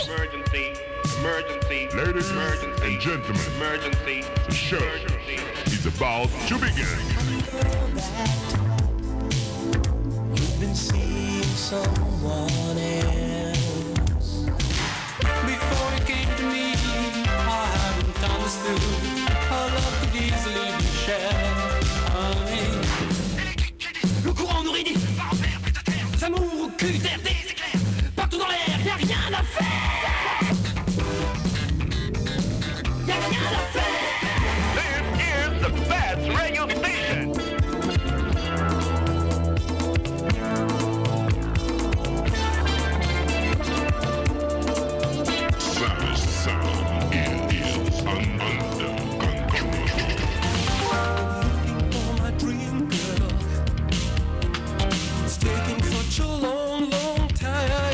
Ladies and gentlemen, the show is about to begin. You've been seeing someone else. Before you came to me, I haven't understood how love could easily be shared. Le courant nourrit des envers, plus de terre, des amours au cul, d'air, des éclairs. Partout dans l'air, y'a rien à faire. Y'a rien à faire. This is the best radio station. Savage sound is under control. Looking for my dream girl. It's taking such a long, long time.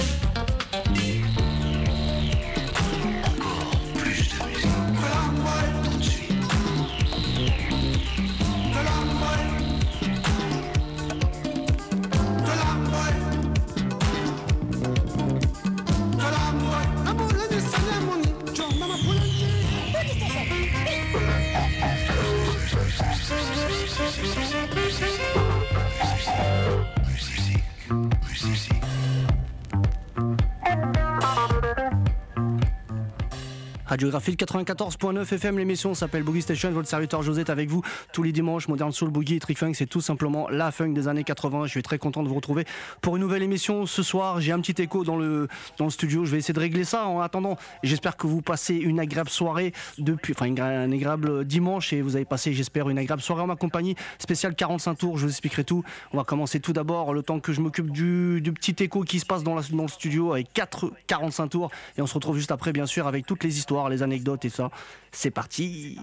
Radiographie 94.9 FM, l'émission s'appelle Boogie Station, votre serviteur José est avec vous tous les dimanches. Modern Soul, Boogie et Trick Funk, c'est tout simplement la funk des années 80. Je suis très content de vous retrouver pour une nouvelle émission ce soir. J'ai un petit écho dans le studio, je vais essayer de régler ça. En attendant, j'espère que vous passez une agréable soirée un agréable dimanche, et vous avez passé, j'espère, une agréable soirée en ma compagnie. Spécial 45 tours, je vous expliquerai tout. On va commencer tout d'abord, le temps que je m'occupe du petit écho qui se passe dans le studio, avec 45 tours, et on se retrouve juste après, bien sûr, avec toutes les histoires, les anecdotes et ça. C'est parti.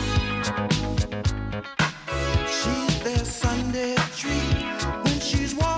She's their Sunday treat when she's walking.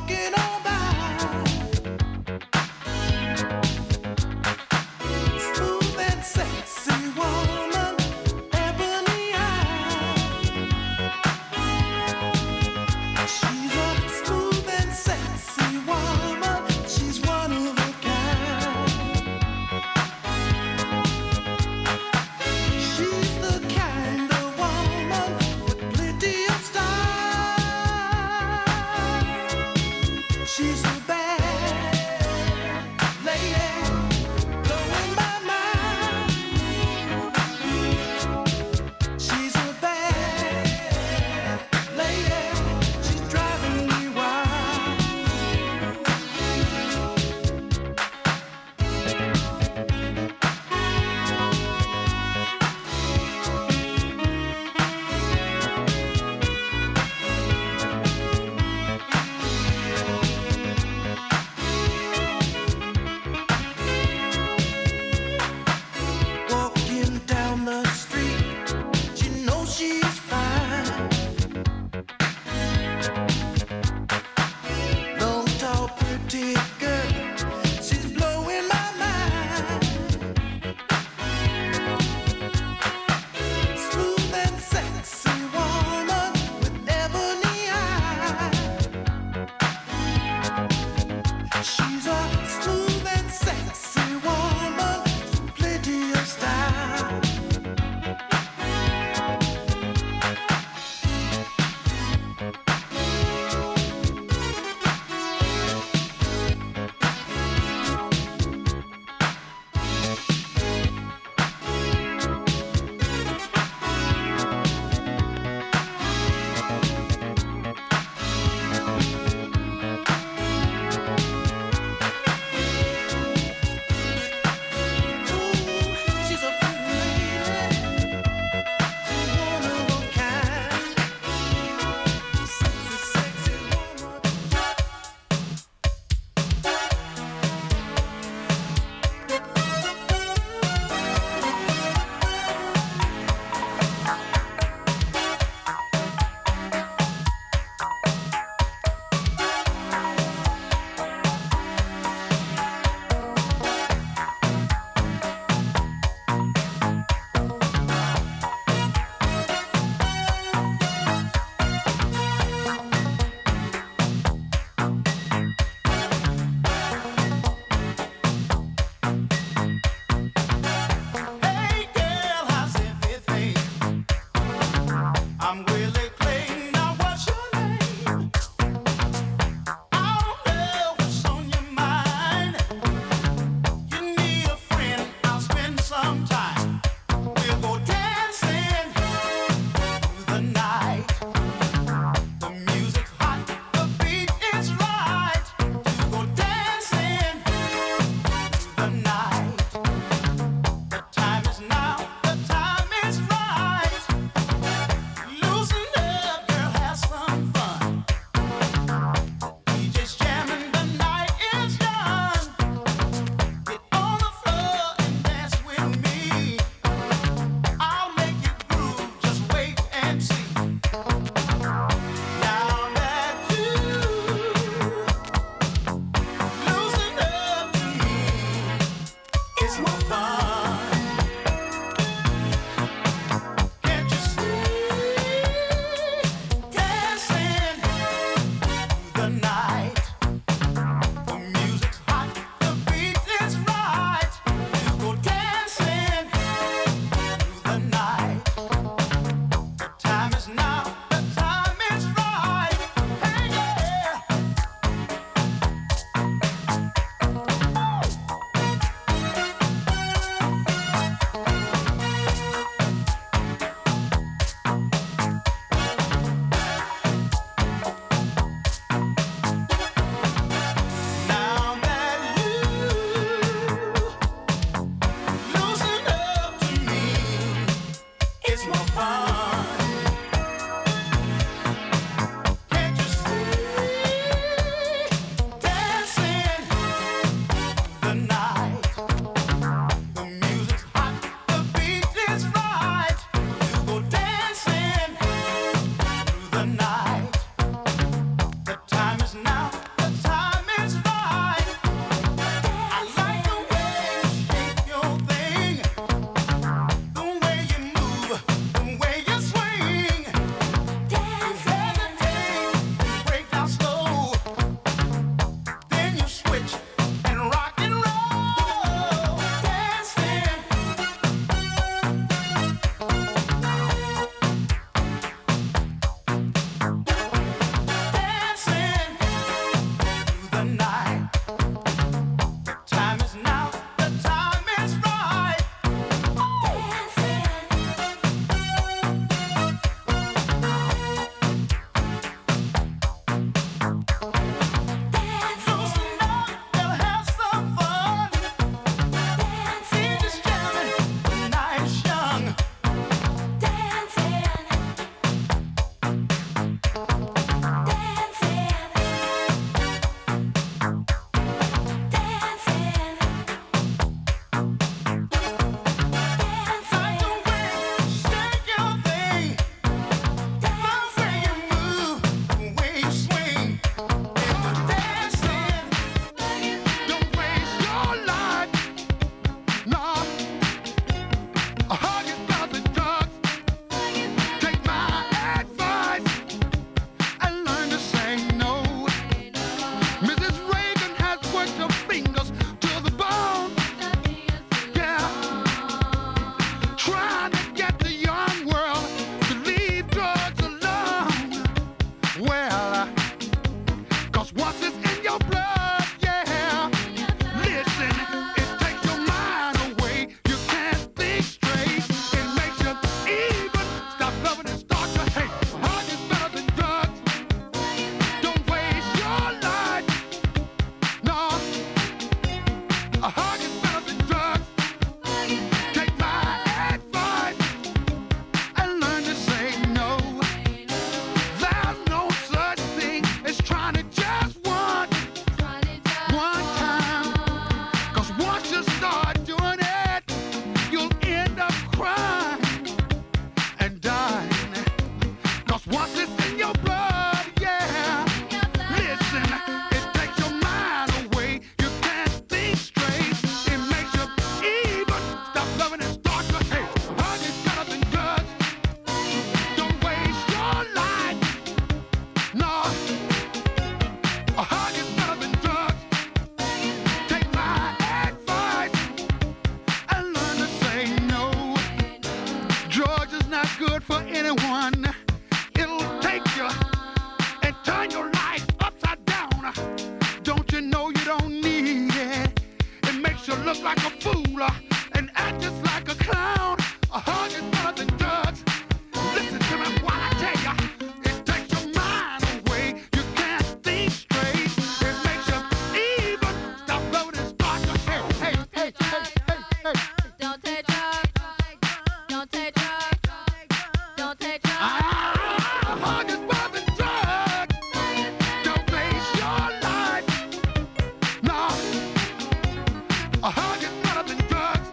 A hug is better than drugs.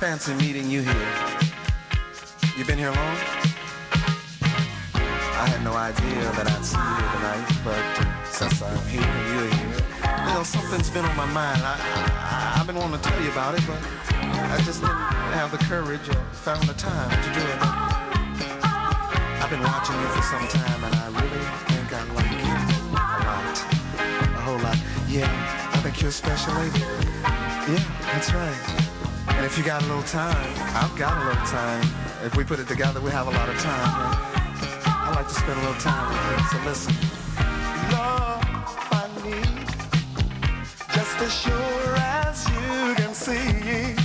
fancy meeting you here. You been here long? I had no idea that I'd see you here tonight, but since I'm here and you're here, you know, something's been on my mind. I've been wanting to tell you about it, but I just didn't have the courage or found the time to do it. I've been watching you for some time, and I really think I like you a lot, a whole lot. Yeah, I think you're a special lady. Yeah, that's right. And if you got a little time, I've got a little time. If we put it together, we have a lot of time. I like to spend a little time with you, so listen. Love I need, just as sure as you can see.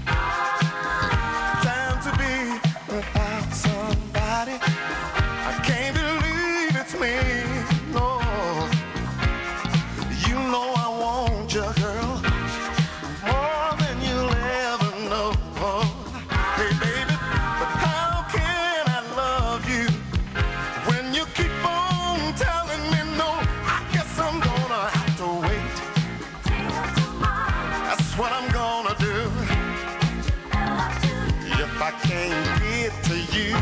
Time to be without somebody. I can't believe it's me, no. You know I want you, girl, more than you'll ever know. Hey, baby, but how can I love you when you keep on telling me no? I guess I'm gonna have to wait. That's what I'm gonna do. If I can't get to you,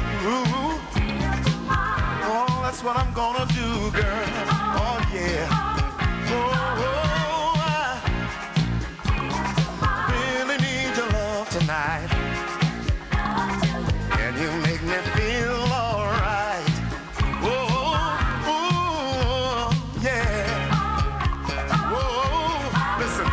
oh, that's what I'm gonna do, girl. Oh, yeah. Oh, I really need your love tonight. And you make me feel alright. Oh, yeah. Oh, listen.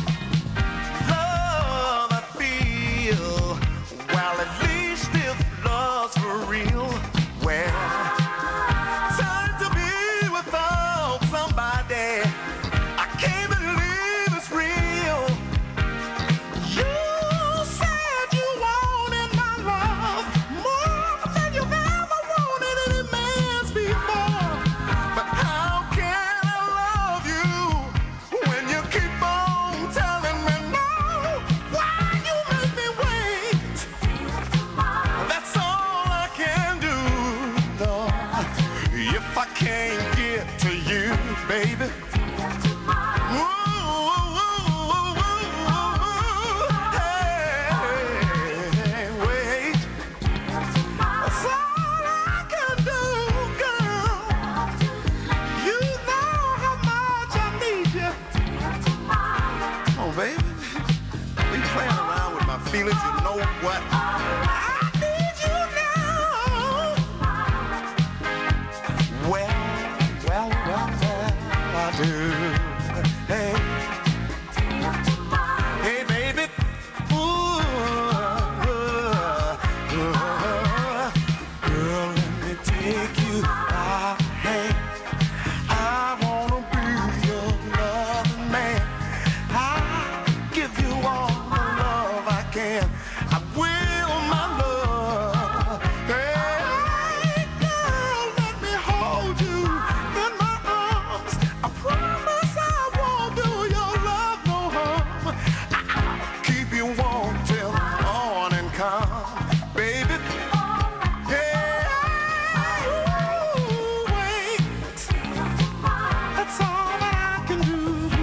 Love I feel, well, at least if love's for real, well, time to be without somebody. I can't believe it's real. You said you wanted my love more than you've ever wanted any man's before. But how can I love you when you keep on telling me no? Why you make me wait? That's all I can do, Lord. If I can't get to you, baby. Hey, wait. That's all I can do, girl. You know how much I need you. Oh, baby. We playing around with my feelings, you know what? I need you now. Well, I do. Hey, hey, baby. Ooh, girl, let me take you out. Hey, I wanna be your loving man. I'll give you all the love I can. I will, my love. Hey, girl, let me hold you in my arms. I promise I won't do your love no harm. I'll keep you warm till morning come, baby. Yeah, ooh, wait. That's all that I can do.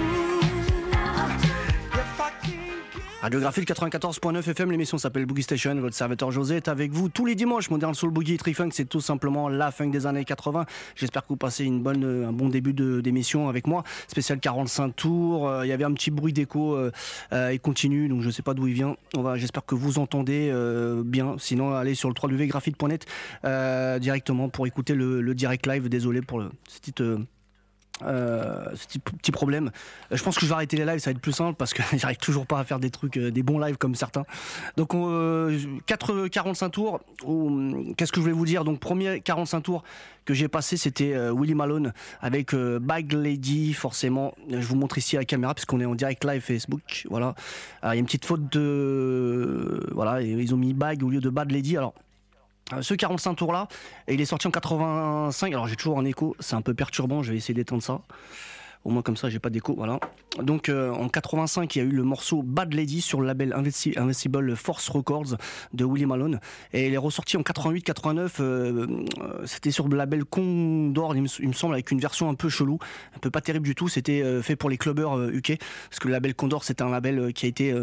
If I can't get Radiographie 94.9 FM, l'émission s'appelle Boogie Station. Votre serviteur José est avec vous tous les dimanches. Modern Soul Boogie Tri-Funk, c'est tout simplement la funk des années 80. J'espère que vous passez un bon début d'émission avec moi. Spécial 45 tours. Il y avait un petit bruit d'écho. Il continue, donc je ne sais pas d'où il vient. J'espère que vous entendez bien. Sinon, allez sur le www.graphite.net directement pour écouter le direct live. Désolé pour ce petit problème. Je pense que je vais arrêter les lives, ça va être plus simple parce que j'arrive toujours pas à faire des trucs, des bons lives comme certains. Donc 45 tours. Qu'est-ce que je voulais vous dire? Donc premier 45 tours que j'ai passé, c'était Willie Malone avec Bag Lady. Forcément, je vous montre ici à la caméra puisqu'on est en direct live Facebook. Voilà. Il y a une petite faute voilà, ils ont mis Bag au lieu de Bad Lady. Alors ce 45 tours là, et il est sorti en 85. Alors j'ai toujours un écho, c'est un peu perturbant, je vais essayer d'éteindre ça. Au moins comme ça, j'ai pas d'écho. Voilà. Donc en 85, il y a eu le morceau Bad Lady sur le label Invincible Force Records de Willie Malone. Et il est ressorti en 88-89. C'était sur le label Condor, il me semble, avec une version un peu chelou, un peu pas terrible du tout. C'était fait pour les clubbers UK, parce que le label Condor, c'est un label qui a été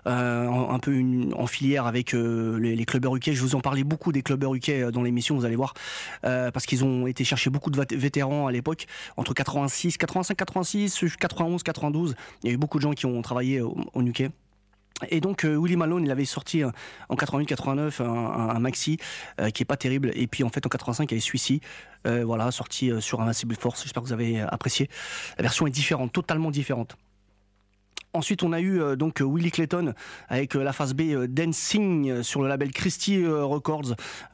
un peu en filière avec les clubbers UK. Je vous en parlais beaucoup des clubbers UK dans l'émission, vous allez voir, parce qu'ils ont été chercher beaucoup de vétérans à l'époque, entre 85, 86, 91, 92. Il y a eu beaucoup de gens qui ont travaillé au UK. Et donc Willie Malone, il avait sorti en 88-89 un maxi qui est pas terrible, et puis en fait en 85 il y avait celui-ci, voilà, sorti sur Invincible Force. J'espère que vous avez apprécié. La version est différente, totalement différente. Ensuite, on a eu donc Willie Clayton avec la phase B Dancing sur le label Christie Records.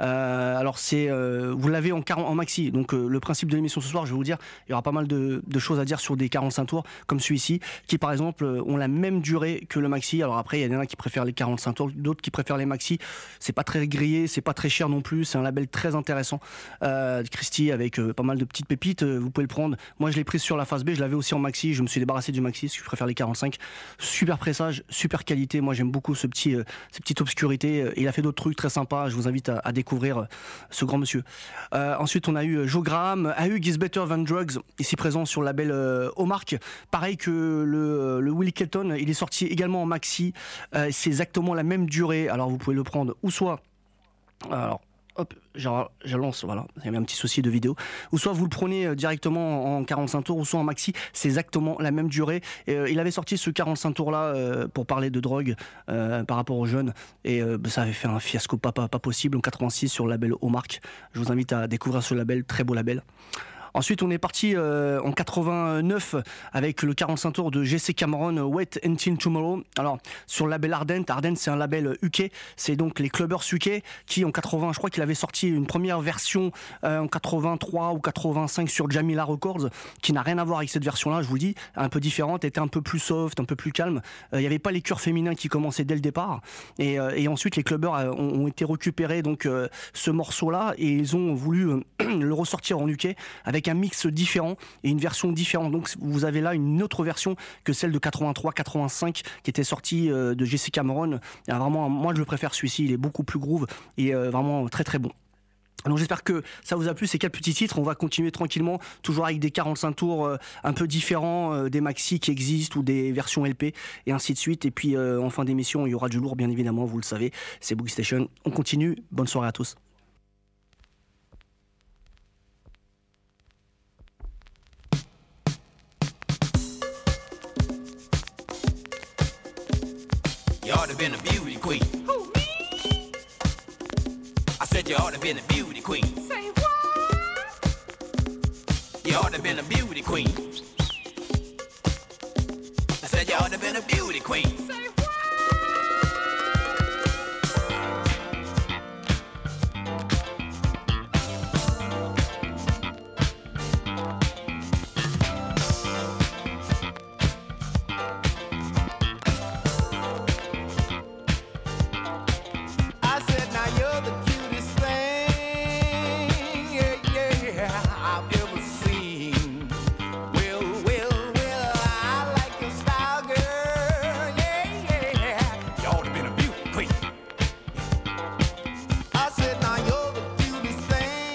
Alors c'est, vous l'avez en maxi. Donc le principe de l'émission ce soir, je vais vous dire, il y aura pas mal de choses à dire sur des 45 tours comme celui-ci, qui par exemple ont la même durée que le maxi. Alors après, il y en a qui préfèrent les 45 tours, d'autres qui préfèrent les maxi. C'est pas très grillé, c'est pas très cher non plus. C'est un label très intéressant. Christie avec pas mal de petites pépites. Vous pouvez le prendre. Moi, je l'ai pris sur la phase B. Je l'avais aussi en maxi. Je me suis débarrassé du maxi parce que je préfère les 45. Super pressage, super qualité. Moi j'aime beaucoup ces petites obscurités. Il a fait d'autres trucs très sympas. Je vous invite à découvrir ce grand monsieur. Ensuite on a eu Joe Graham, A Hug Is Better Than Drugs, ici présent sur le label Hallmark. Pareil que le Willie Clayton, il est sorti également en maxi. C'est exactement la même durée. Alors vous pouvez le prendre ou soit... Alors, hop, je lance, voilà, il y avait un petit souci de vidéo. Ou soit vous le prenez directement en 45 tours, ou soit en maxi, c'est exactement la même durée. Il avait sorti ce 45 tours là pour parler de drogue par rapport aux jeunes, et ça avait fait un fiasco pas possible en 86 sur le label Hallmark. Je vous invite à découvrir ce label, très beau label. Ensuite, on est parti en 89 avec le 45 tours de Jesse Cameron, Wait Until Tomorrow. Alors, sur le label Ardent, c'est un label UK, c'est donc les clubbers UK qui en 80, je crois qu'il avait sorti une première version en 83 ou 85 sur Jamila Records, qui n'a rien à voir avec cette version-là, je vous le dis, un peu différente, était un peu plus soft, un peu plus calme. Il n'y avait pas les chœurs féminins qui commençaient dès le départ. Et ensuite, les clubbers ont été récupérés donc ce morceau-là, et ils ont voulu le ressortir en UK avec un mix différent et une version différente. Donc vous avez là une autre version que celle de 83-85 qui était sortie de Jesse Cameron. Et vraiment, moi je préfère celui-ci, il est beaucoup plus groove et vraiment très très bon. Donc j'espère que ça vous a plu, ces 4 petits titres. On va continuer tranquillement, toujours avec des 45 tours un peu différents, des maxi qui existent ou des versions LP et ainsi de suite. Et puis en fin d'émission, il y aura du lourd bien évidemment, vous le savez, c'est Boogie Station. On continue, bonne soirée à tous. You ought to been a beauty queen. Who, me? I said you ought to been a beauty queen. Say what? You ought to been a beauty queen. I said you ought to been a beauty queen. Say what? I said, now you're the cutest thing, yeah, I've ever seen. Well, I like your style, girl, yeah. You ought to been a beauty queen. I said, now you're the cutest thing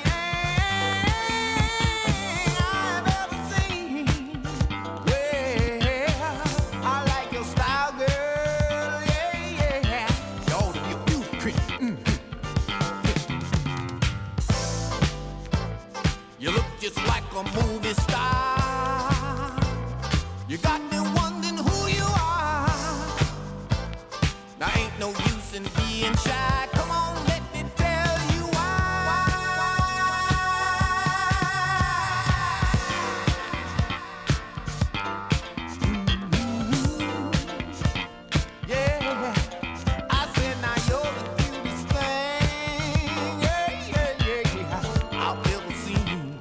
I've ever seen. Well, I like your style, girl, yeah. You ought to be a beauty queen. You look just like a movie star. You got me wondering who you are. Now ain't no use in being shy. Come on, let me tell you why. Yeah, I said now you're the cutest thing, yeah, I've ever seen.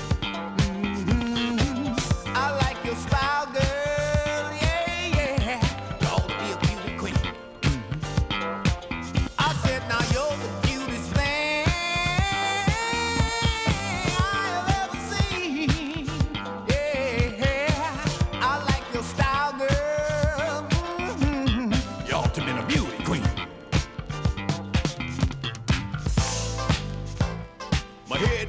I like your style, girl, yeah. You ought to be a beauty queen. I said now you're the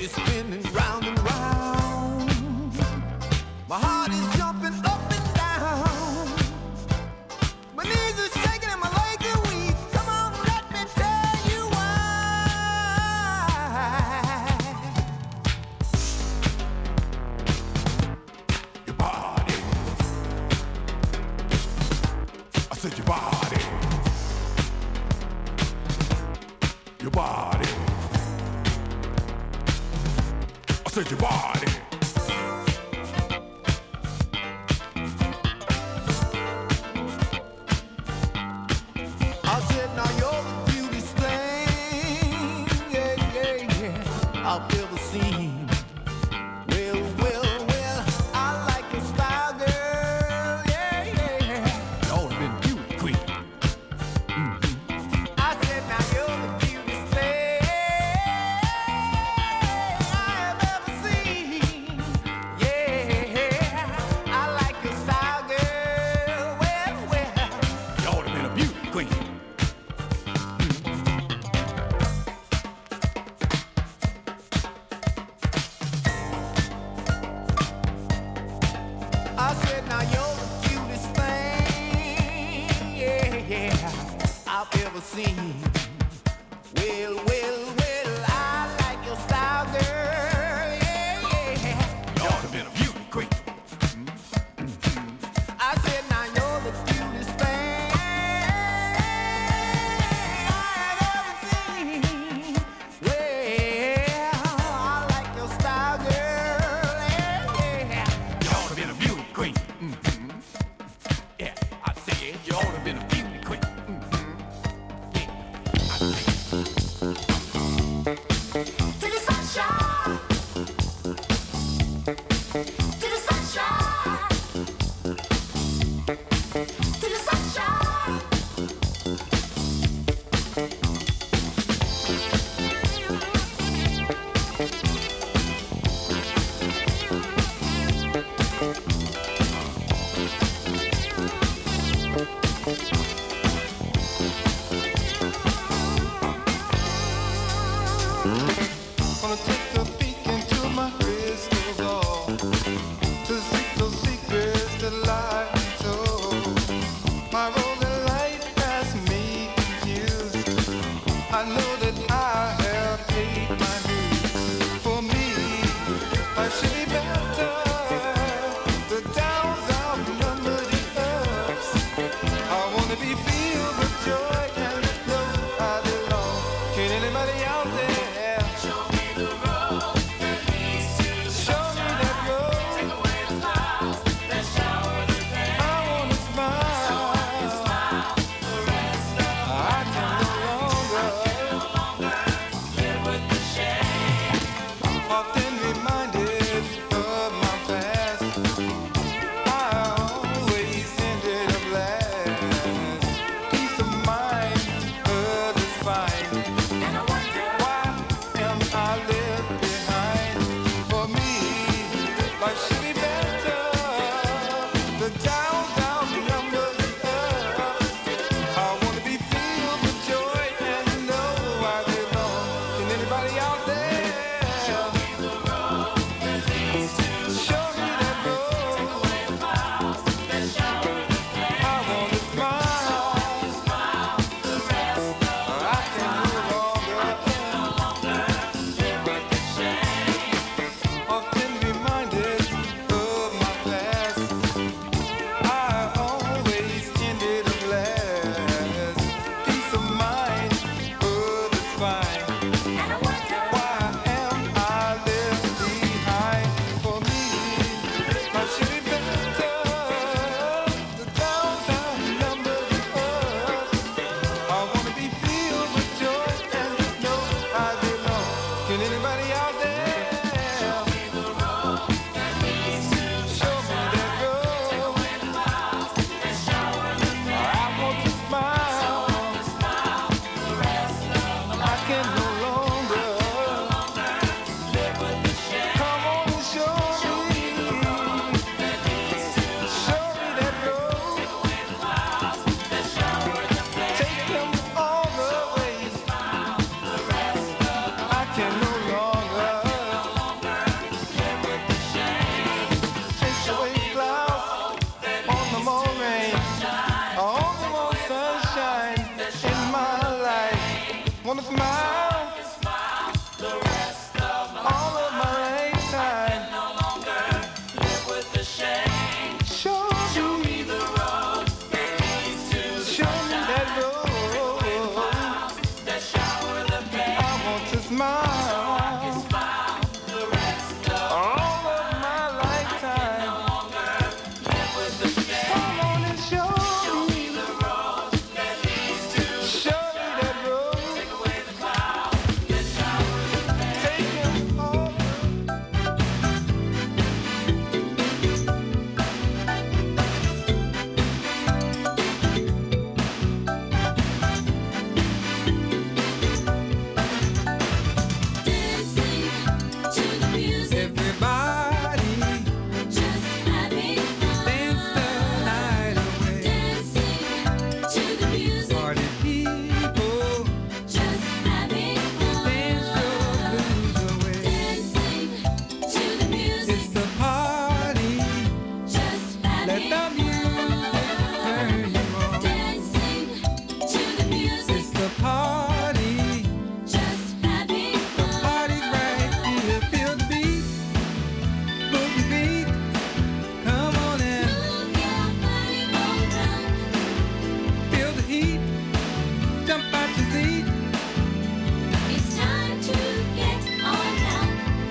booty spinning round and round. My heart is jumping up and down. My knees are shaking and my legs are weak. Come on, let me tell you why. Your body. I said your body. Your body. I said your body. I said, now you're the cutest thing, yeah, yeah, yeah, I've ever seen. Well, well, well, I like your style, girl, yeah, yeah, yeah. You ought to been a beauty queen. I said, now you're the cutest thing I have ever seen. Yeah, I like your style, girl, well, well. You ought to been a beauty queen. I said, now you're the cutest thing, yeah, yeah, I've ever seen. Well, well, well, I like your style, girl, yeah, yeah. You ought to been a beauty queen. I said, now you're the cutest thing I've ever seen. Well, I like your style, girl, yeah, yeah. You ought to been a beauty queen. Yeah, I said you ought to been a beauty queen. To the sunshine. To the sunshine. To the sunshine. Gonna take a peek into my crystal ball to seek those secrets that lie untold. My role in life has me confused. I know that I have paid my dues. For me, life should be better. The downs outnumber the ups. I wanna be filled with joy and know I belong. Can anybody out there? Show me that road. Take away the clouds that shower the pain. I wanna smile. So I can smile the rest of the I can no longer wanna smile the rest of my all of my lifetime. No longer live with the shame. Show me the road that leads to the sunshine. That road. The clouds that shower the pain. I want to smile. So I can smile the rest of all of my lifetime. No longer live with the shame. Come on and show me the road that leads to the sunshine. That road. Take away the clouds that shower the pain. Take him home. Dancing to the music, Everybody just having fun. dance the night away. Dancing to the music, Party people just having fun. dance your blues away. Dancing to the music, It's the party. just Let having the music turn you on. Dancing to the music, It's the party. just having The fun. party's right here. Feel the beat. Move your feet. Come on and Move your body around. feel the heat. Jump out your seat. It's time to get on down.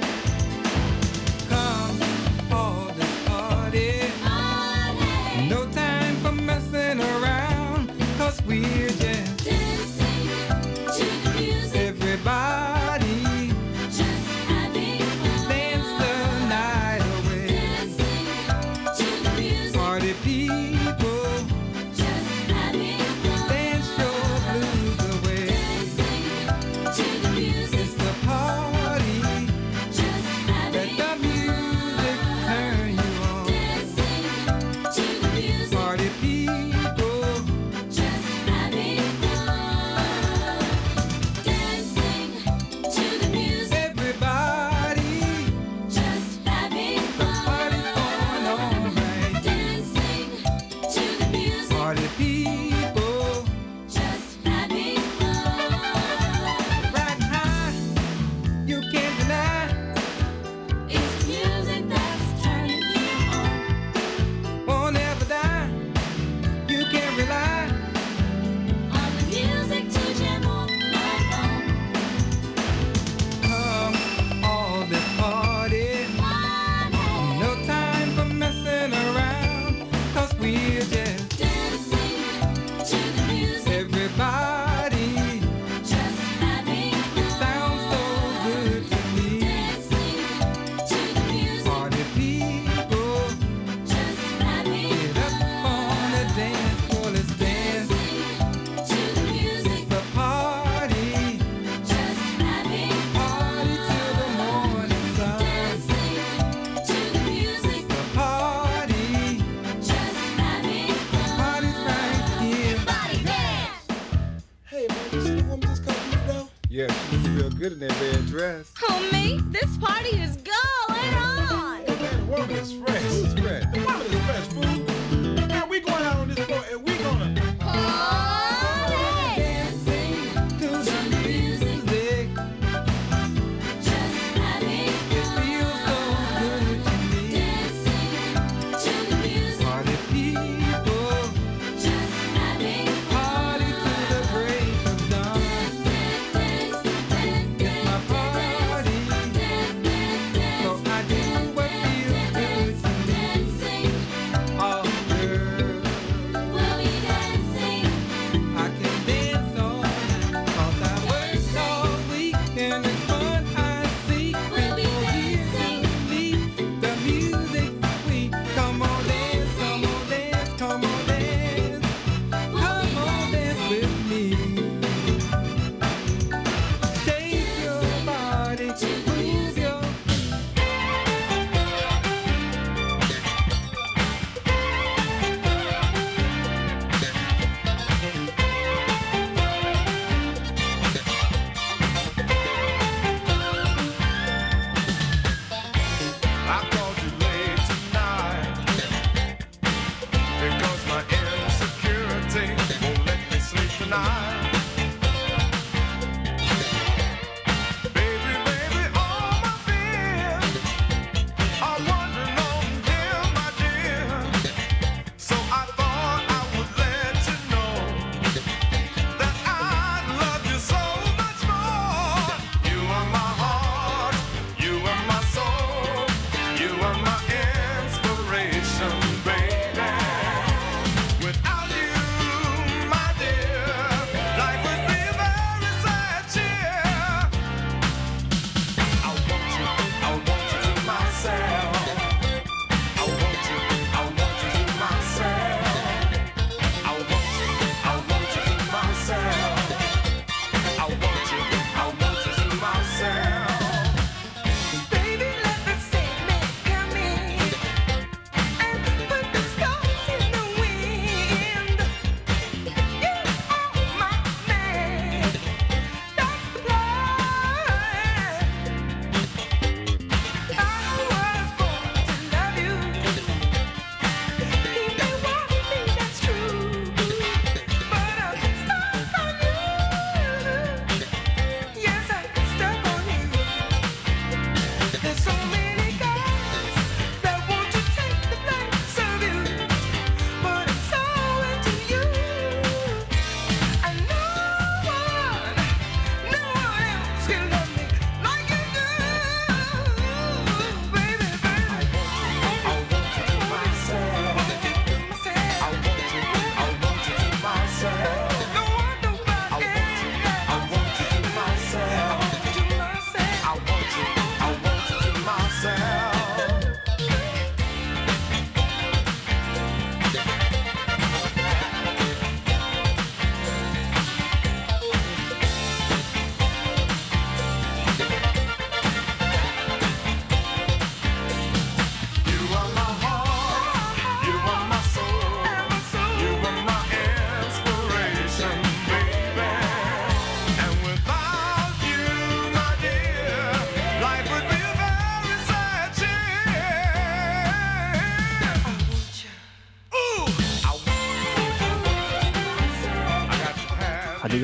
Come all this party. Party. No time for messing around. 'Cause we're just Dancing to the music, everybody. just having fun. Dance the night away. Dancing to the music, Party people. just having fun. Dance your blues away. Dancing to the music, It's the party. just Let having the music turn you on. Dancing to the music, Party people. just having fun. Dancing to the music, Everybody. just having The party's fun. going on right. Dancing to the music, Party people. just having fun. Right high. You can't deny. It's music that's turning you on. Won't ever die. You can't rely. On the music to jam all night long. Come all this party. Party. No time for messing around. 'Cause we're just Dancing to the music, everybody. just having fun. Sounds so good to me. Dancing to the music, Party people. just having Get up on the dance floor. Let's dance. to the music, It's the party. just having Party till the morning sun. Dancing to the music, The party. just having Party's right here. Body dance. Hey man, you see the woman just come through though? Yeah, she looks real good in that red dress. Who, me? This party is going on. Hey man, the woman is fresh. Who's fresh? The woman is fresh, fool. Now we going out on this floor and we gonna Party. Dancing To the music. just having It feels so good to me. Dancing to the music, Party people. just having Party till the break of dawn. dance, It's my party. So I do what feels good to me. dancing. Oh, girl. Will we dance?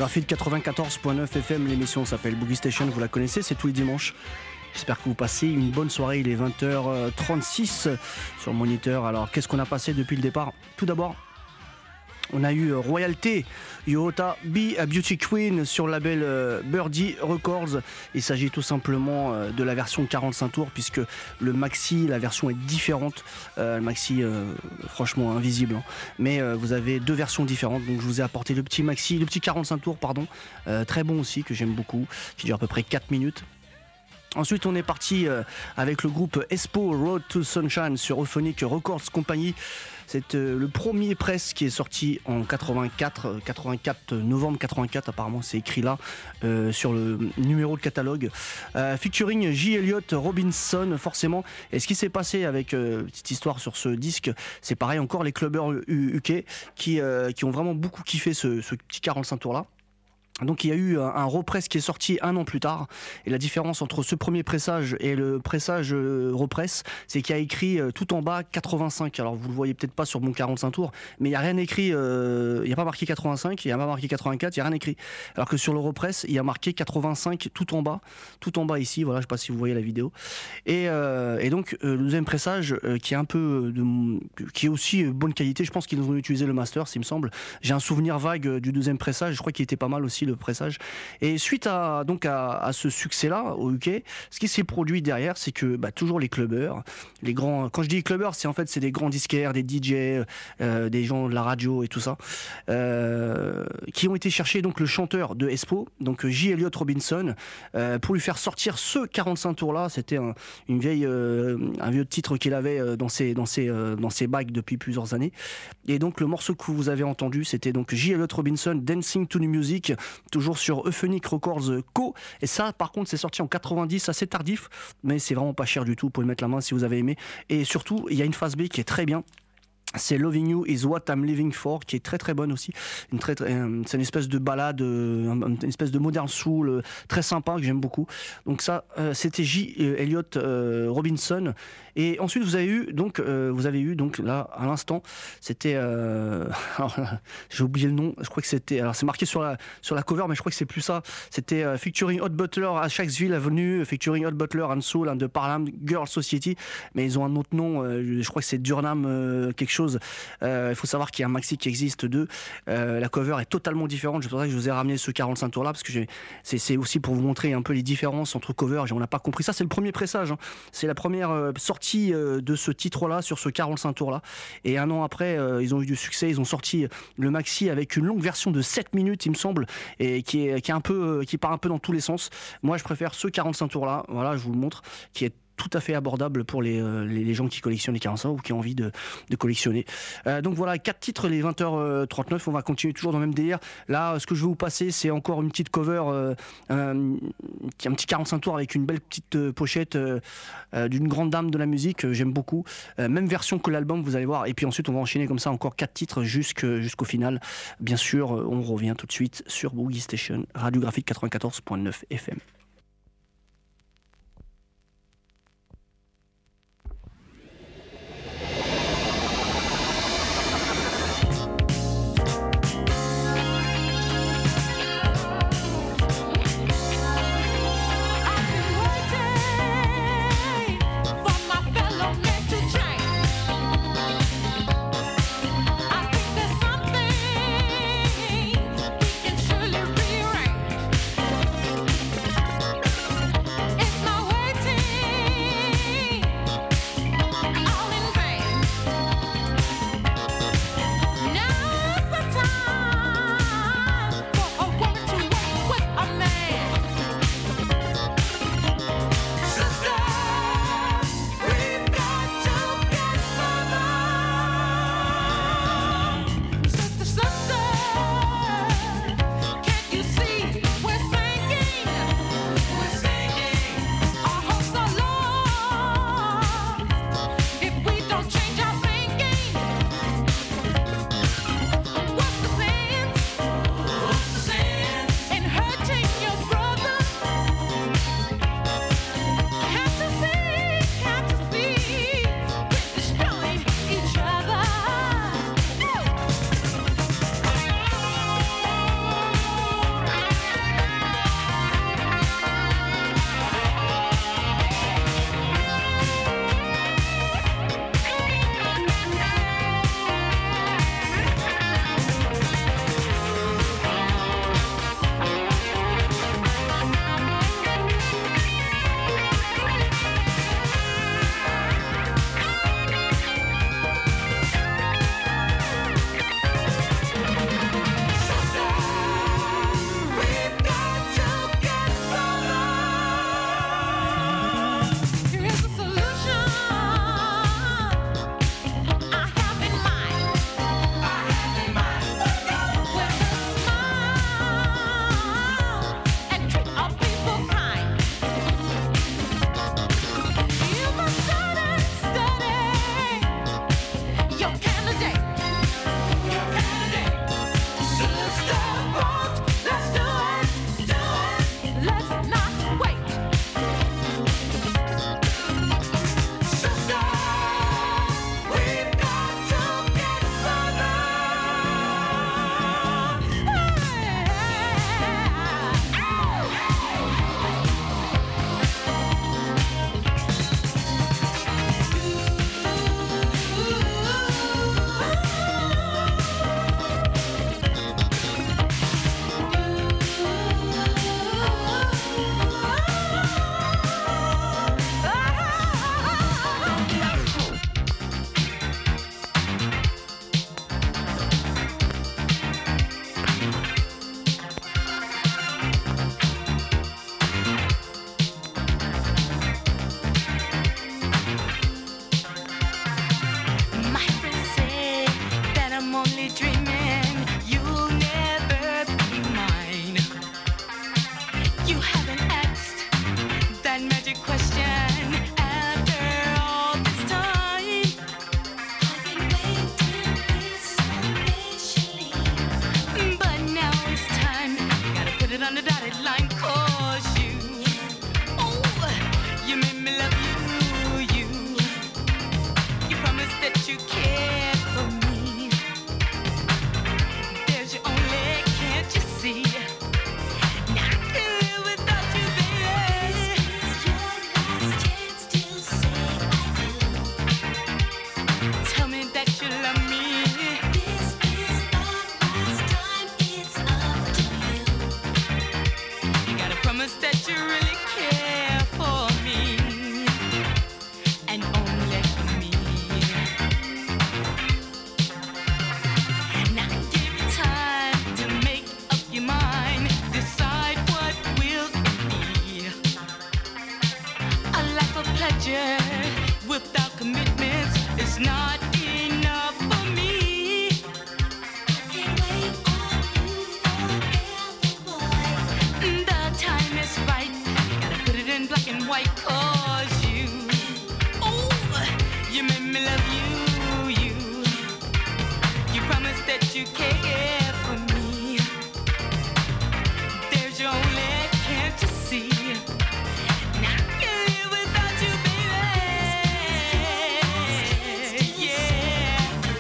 Radiographie de 94.9 FM, l'émission s'appelle Boogie Station, vous la connaissez, c'est tous les dimanches. J'espère que vous passez une bonne soirée, il est 20h36 sur le moniteur. Alors qu'est-ce qu'on a passé depuis le départ? Tout d'abord, on a eu Royalty, Yota Be a Beauty Queen sur le label Birdie Records. Il s'agit tout simplement de la version 45 tours puisque le maxi, la version est différente. Le maxi, franchement invisible, hein. Mais vous avez deux versions différentes. Donc je vous ai apporté le petit maxi, le petit 45 tours, pardon, très bon aussi, que j'aime beaucoup, qui dure à peu près 4 minutes. Ensuite, on est parti avec le groupe Espo, Road to Sunshine sur Euphonic Records Company. C'est le premier press qui est sorti en 84 novembre 84, apparemment c'est écrit là, sur le numéro de catalogue. Featuring J. Elliott Robinson, forcément. Et ce qui s'est passé avec petite histoire sur ce disque, c'est pareil encore, les clubbers UK qui ont vraiment beaucoup kiffé ce petit 45 tours là. Donc il y a eu un repress qui est sorti 1 an plus tard, et la différence entre ce premier pressage et le pressage repress, c'est qu'il y a écrit tout en bas 85. Alors vous le voyez peut-être pas sur mon 45 tours, mais il n'y a rien écrit, il n'y a pas marqué 85, il n'y a pas marqué 84, il n'y a rien écrit. Alors que sur le repress, il y a marqué 85 tout en bas ici, voilà, je sais pas si vous voyez la vidéo. Et donc le deuxième pressage qui est un peu qui est aussi bonne qualité, je pense qu'ils ont utilisé le master, s'il me semble. J'ai un souvenir vague du deuxième pressage, je crois qu'il était pas mal aussi le pressage. Et suite à ce succès-là au UK, ce qui s'est produit derrière, c'est que toujours les clubbers, les grands, quand je dis clubbers, c'est des grands disquaires, des DJ, des gens de la radio et tout ça, qui ont été chercher donc le chanteur de Espo, donc J. Elliott Robinson, pour lui faire sortir ce 45 tours-là. C'était un vieux titre qu'il avait dans ses bagues depuis plusieurs années. Et donc le morceau que vous avez entendu, c'était donc J. Elliott Robinson, Dancing to the Music, toujours sur Euphonic Records Co. Et ça, par contre, c'est sorti en 90, assez tardif, mais c'est vraiment pas cher du tout. Vous pouvez mettre la main si vous avez aimé. Et surtout, il y a une phase B qui est très bien. C'est Loving You is what I'm living for, qui est très très bonne aussi. C'est une espèce de balade, une espèce de modern soul très sympa que j'aime beaucoup. Donc ça, c'était J. Elliott Robinson. Et ensuite vous avez eu donc là à l'instant, c'était j'ai oublié le nom. Je crois que c'était, alors c'est marqué sur la cover, mais je crois que c'est plus ça. C'était featuring Hot Butler à Shacksville Avenue, featuring Hot Butler and Soul and the Parham Girl Society. Mais ils ont un autre nom. Je crois que c'est Durnham quelque chose. Il faut savoir qu'il y a un maxi qui existe d'eux. La cover est totalement différente. C'est pour ça que je vous ai ramené ce 45 tours là, parce que c'est aussi pour vous montrer un peu les différences entre covers. On n'a pas compris ça. C'est le premier pressage, hein. C'est la première sortie de ce titre là sur ce 45 tours là. Et 1 an après, ils ont eu du succès. Ils ont sorti le maxi avec une longue version de 7 minutes, il me semble, et qui part un peu dans tous les sens. Moi, je préfère ce 45 tours là. Voilà, je vous le montre, qui est tout à fait abordable pour les gens qui collectionnent les 45 ou qui ont envie de collectionner. Donc voilà, 4 titres, les 20h39. On va continuer toujours dans le même délire. Là, ce que je vais vous passer, c'est encore une petite cover, un petit 45 tours avec une belle petite pochette d'une grande dame de la musique. J'aime beaucoup. Même version que l'album, vous allez voir. Et puis ensuite, on va enchaîner comme ça encore 4 titres jusqu'au final. Bien sûr, on revient tout de suite sur Boogie Station, Radiographie 94.9 FM. Surely rearrange. You haven't asked that magic question after all this time. I've been waiting patiently, but now it's time. Gotta put it on the dotted line, 'cause you made me love you. You promised that you cared for me. There's your only, can't you see? Now I can live without you, baby. This is your last chance to say I do. Tell me that you love me. This is the last time, it's up to you. You gotta promise that you really care for me, and only for me. Now give you time to make up your mind. Decide what will it be. A life of pleasure without commitments is not enough for me. I can wait on you forever, boy. The time is right. Gotta put it in black and white, 'cause you made me love you. You promised that you care for me. There's your only, can't you see? Now I can live without you, baby. Yeah.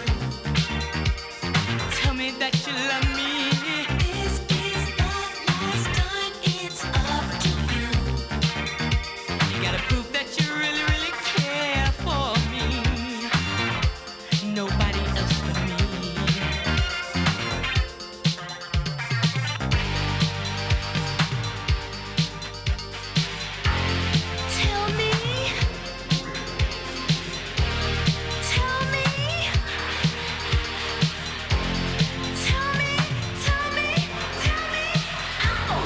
Tell me that you love me. This is the last time, it's up to you. You gotta prove that you really, really care for me. Nobody else but me. Tell me. Tell me. Tell me. Tell me. Tell me. Ow.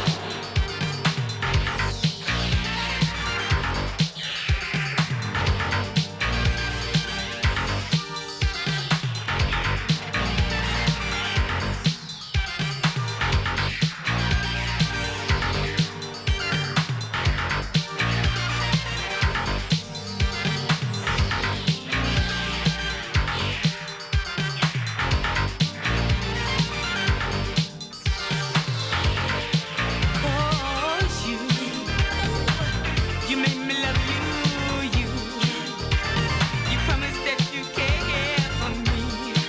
You made me love you. You promised that you care for me.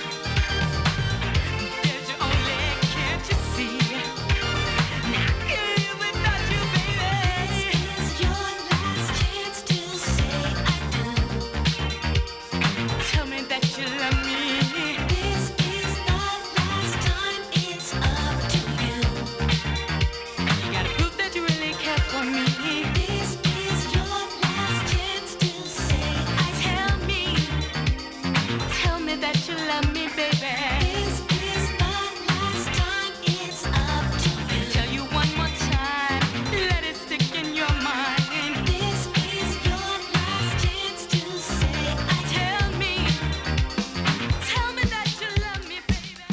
There's your only, can't you see? Now I can live without you, baby. This is your last chance to say I do. Tell me that you love me. This is the last time, it's up to you. You gotta prove that you really care for me. This is your last chance to say I tell me that you love me, baby. This is the last time, it's up to you. Tell you one more time, let it stick in your mind. This is your last chance to say I tell me that you love me, baby.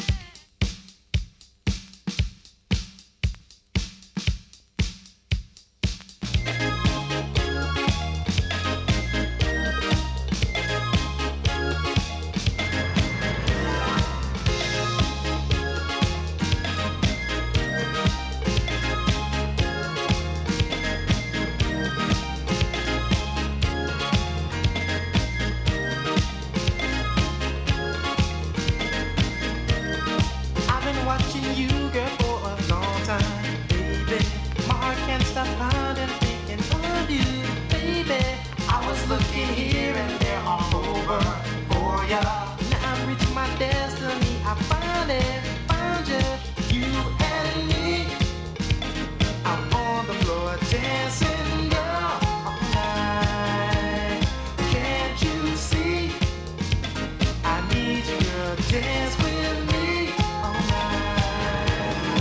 I've been watching you, girl, for a long time, baby. My heart can't stop pounding, thinking of you, baby. I was looking here and there all over for ya. Now I've reached my destiny, I finally found you. You and me, I'm on the floor dancing, girl, all night. Can't you see? I need you, girl, dance with me all night.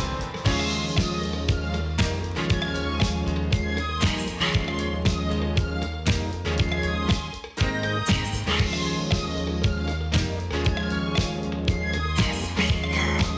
Dance me, girl.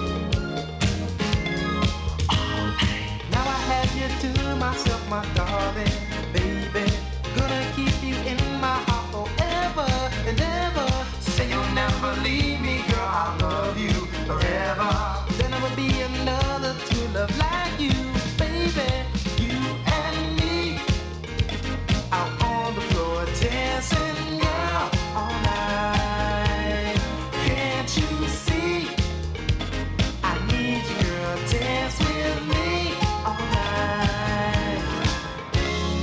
to myself, my darling, baby, gonna keep you in my heart forever and ever. Say you'll never leave me, girl, I love you forever. There never be another true love like you, baby. You and me out on the floor dancing, girl, all night. Can't you see? I need you, girl, dance with me all night.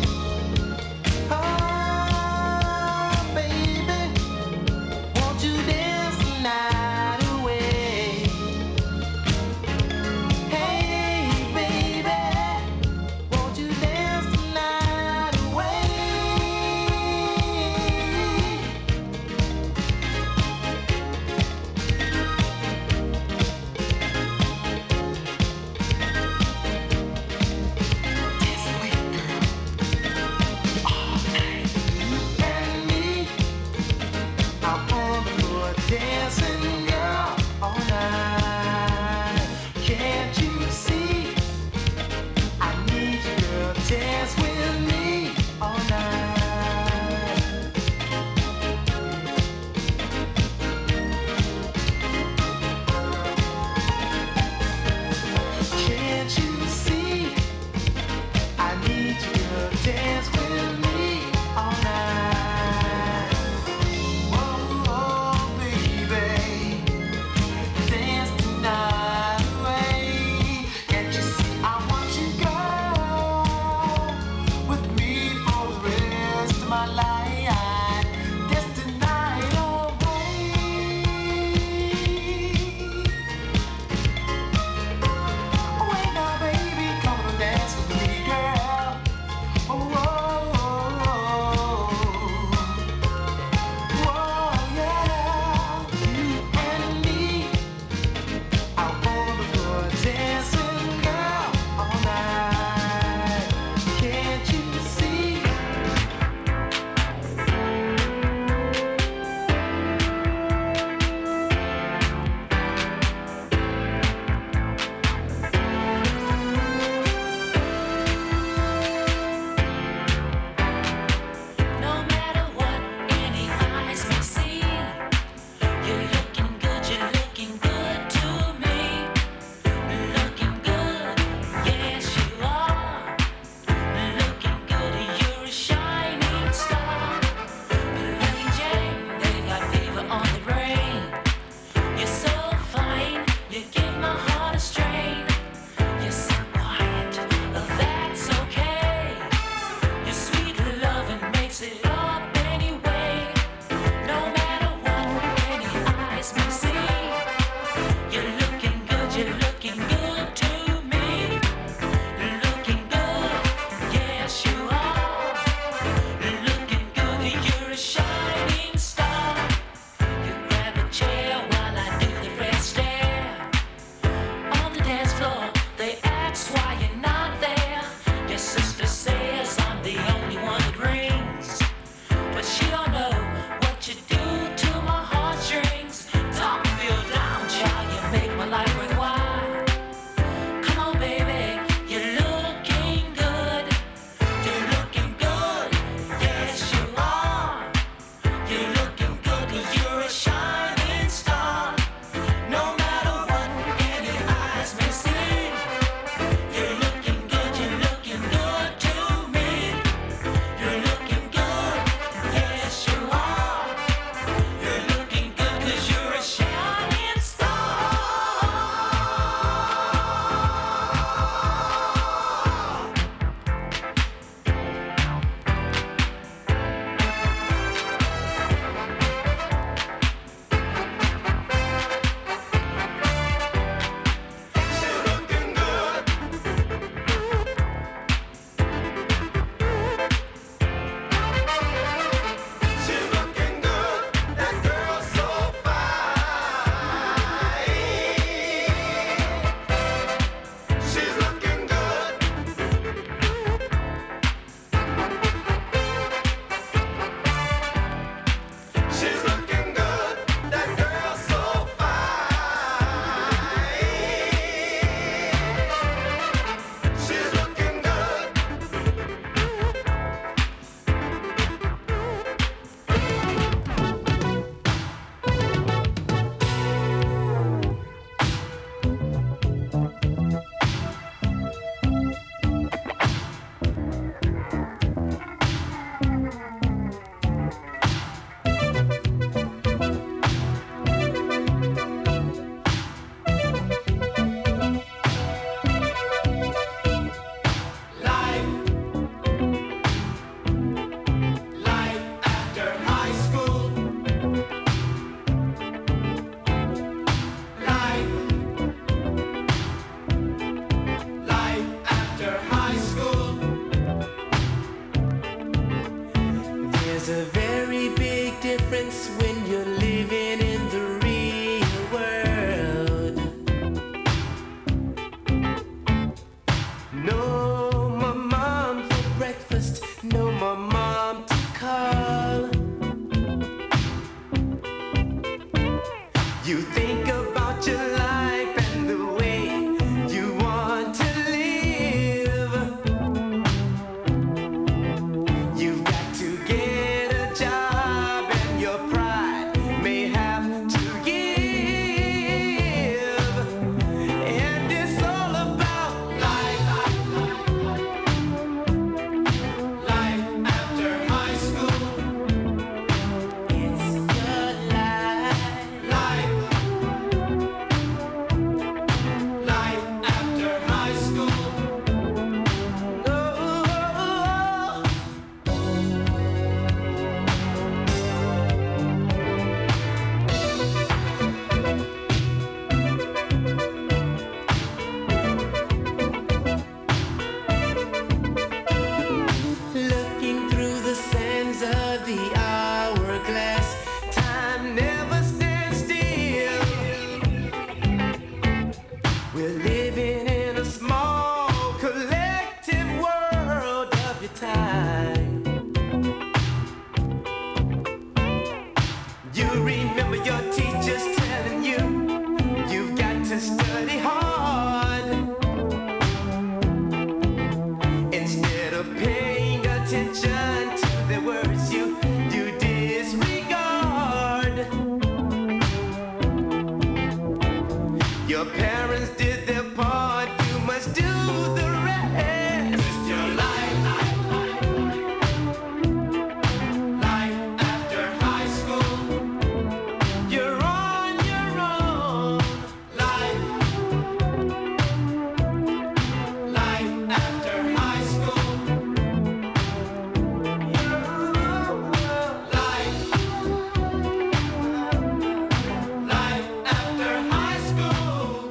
time. You remember your teachers telling you you've got to study hard instead of paying attention to the words you disregard. Your parents did their part, you must do the rest. It's your life, life after high school. You're on your own. Life after high school. Life after high school.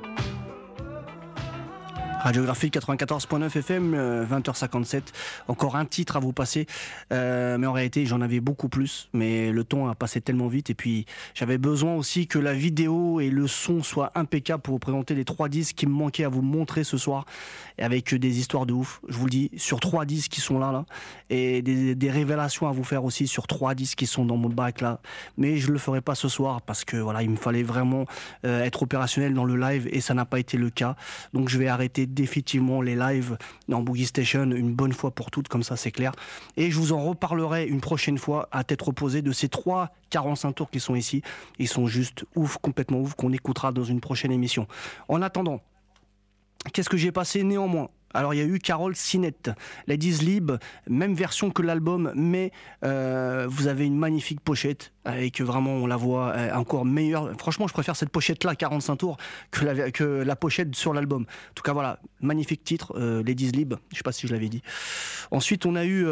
Radiographie 94.9 FM, 20h57. Encore un titre à vous passer, mais en réalité j'en avais beaucoup plus, mais le temps a passé tellement vite et puis j'avais besoin aussi que la vidéo et le son soient impeccables pour vous présenter les 3 disques qui me manquaient à vous montrer ce soir, et avec des histoires de ouf, je vous le dis, sur 3 disques qui sont là, et des révélations à vous faire aussi sur 3 disques qui sont dans mon bac là, mais je le ferai pas ce soir parce que voilà, il me fallait vraiment être opérationnel dans le live et ça n'a pas été le cas, donc je vais arrêter définitivement les lives dans Boogie Station une bonne fois pour toutes, comme ça c'est clair, et je vous en reparlerai une prochaine fois à tête reposée de ces 3 45 tours qui sont ici. Ils sont juste ouf, complètement ouf, qu'on écoutera dans une prochaine émission. En attendant, qu'est-ce que j'ai passé néanmoins? Alors il y a eu Carol Sinette, Ladies Lib, même version que l'album, mais vous avez une magnifique pochette avec vraiment, on la voit encore meilleure. Franchement, je préfère cette pochette-là, 45 tours, que la pochette sur l'album. En tout cas, voilà, magnifique titre, Ladies Lib, je sais pas si je l'avais dit. Ensuite, on a eu...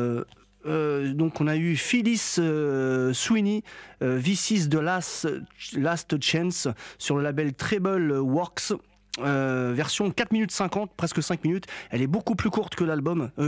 donc on a eu Phyllis Sweeney, This is the Last Chance sur le label Treble Works. Version 4 minutes 50, presque 5 minutes. Elle est beaucoup plus courte que le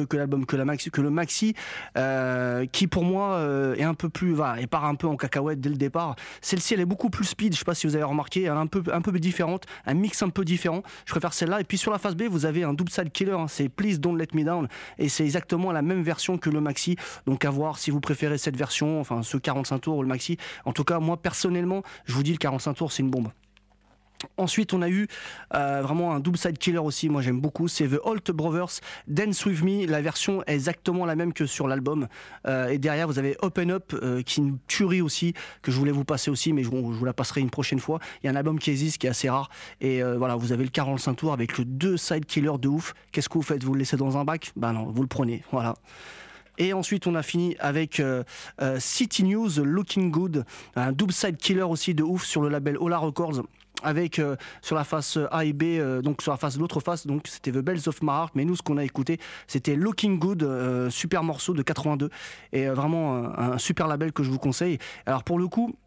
maxi, qui pour moi est un peu plus, elle part un peu en cacahuète dès le départ. Celle-ci, elle est beaucoup plus speed, je sais pas si vous avez remarqué, elle est un peu différente, un mix un peu différent. Je préfère celle-là. Et puis sur la face B, vous avez un double side killer, c'est Please Don't Let Me Down, et c'est exactement la même version que le maxi. Donc à voir si vous préférez cette version, enfin ce 45 tours ou le maxi. En tout cas, moi personnellement, je vous dis, le 45 tours, c'est une bombe. Ensuite, on a eu vraiment un double side killer aussi, moi j'aime beaucoup, c'est The Holt Brothers, Dance With Me, la version est exactement la même que sur l'album, et derrière vous avez Open Up, qui est une tuerie aussi, que je voulais vous passer aussi, mais je vous la passerai une prochaine fois. Il y a un album qui existe, qui est assez rare, et voilà, vous avez le 45 tours avec le 2 side killer de ouf. Qu'est-ce que vous faites? Vous le laissez dans un bac? Bah non, vous le prenez, voilà. Et ensuite, on a fini avec City News, Looking Good, un double side killer aussi de ouf sur le label Ola Records, avec sur la face A et B, donc sur la face, l'autre face, donc c'était The Bells of My Heart, mais nous ce qu'on a écouté c'était Looking Good, super morceau de 82, et vraiment un super label que je vous conseille. Alors pour le coup,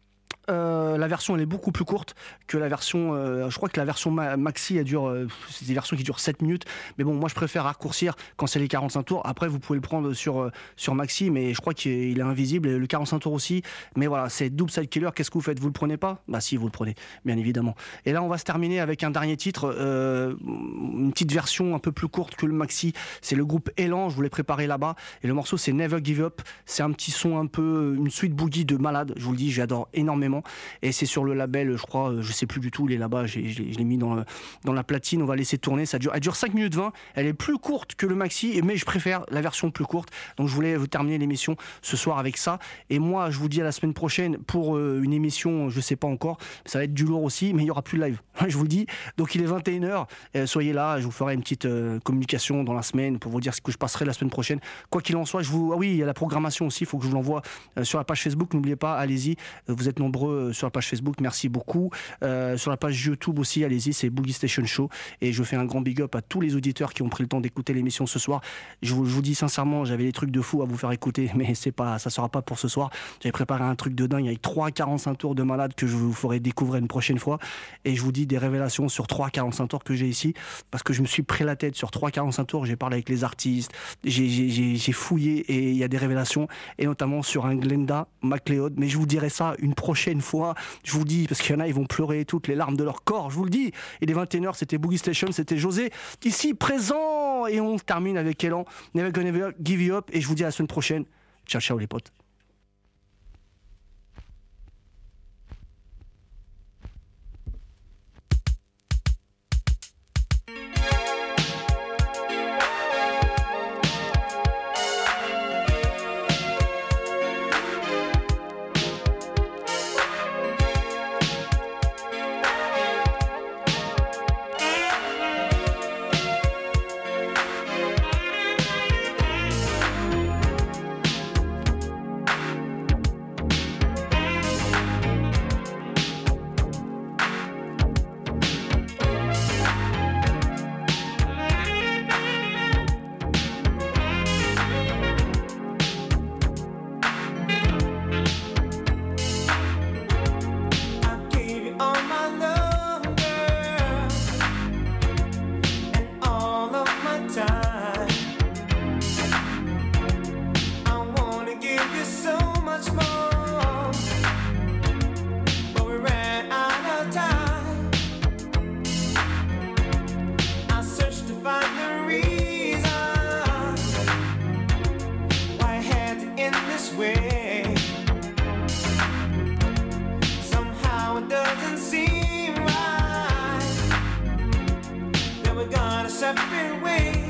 la version elle est beaucoup plus courte que la version, je crois que la version maxi elle dure, c'est des versions qui durent 7 minutes, mais bon moi je préfère raccourcir quand c'est les 45 tours. Après vous pouvez le prendre sur maxi, mais je crois qu'il est invisible, et le 45 tours aussi, mais voilà, c'est double side killer. Qu'est-ce que vous faites? Vous le prenez pas? Bah si, vous le prenez, bien évidemment. Et là on va se terminer avec un dernier titre, une petite version un peu plus courte que le maxi, c'est le groupe Elan, je vous l'ai préparé là-bas, et le morceau c'est Never Give Up. C'est un petit son un peu, une suite boogie de malade, je vous le dis, j'adore énormément. Et c'est sur le label, je crois, je sais plus du tout, il est là-bas, je l'ai mis dans la platine, on va laisser tourner, elle dure 5 minutes 20, elle est plus courte que le maxi, mais je préfère la version plus courte, donc je voulais vous terminer l'émission ce soir avec ça. Et moi je vous dis à la semaine prochaine pour une émission, je sais pas encore, ça va être du lourd aussi, mais il y aura plus de live, je vous le dis. Donc il est 21h, soyez là, je vous ferai une petite communication dans la semaine pour vous dire ce que je passerai la semaine prochaine. Quoi qu'il en soit, ah oui, il y a la programmation aussi, il faut que je vous l'envoie sur la page Facebook, n'oubliez pas, allez-y, vous êtes nombreux sur la page Facebook, merci beaucoup. Sur la page YouTube aussi, allez-y, c'est Boogie Station Show, et je fais un grand big up à tous les auditeurs qui ont pris le temps d'écouter l'émission ce soir. Je vous dis sincèrement, j'avais des trucs de fou à vous faire écouter, mais ça sera pas pour ce soir. J'avais préparé un truc de dingue avec 3-45 tours de malade que je vous ferai découvrir une prochaine fois, et je vous dis des révélations sur 3-45 tours que j'ai ici, parce que je me suis pris la tête sur 3-45 tours, j'ai parlé avec les artistes, j'ai fouillé, et il y a des révélations, et notamment sur un Glenda MacLeod, mais je vous dirai ça une prochaine prochaine fois. Je vous le dis, parce qu'il y en a, ils vont pleurer toutes les larmes de leur corps, je vous le dis. Et les 21h, c'était Boogie Station, c'était José, ici présent. Et on termine avec Elan, Never Gonna Give You Up. Et je vous dis à la semaine prochaine. Ciao, ciao les potes. Separate ways.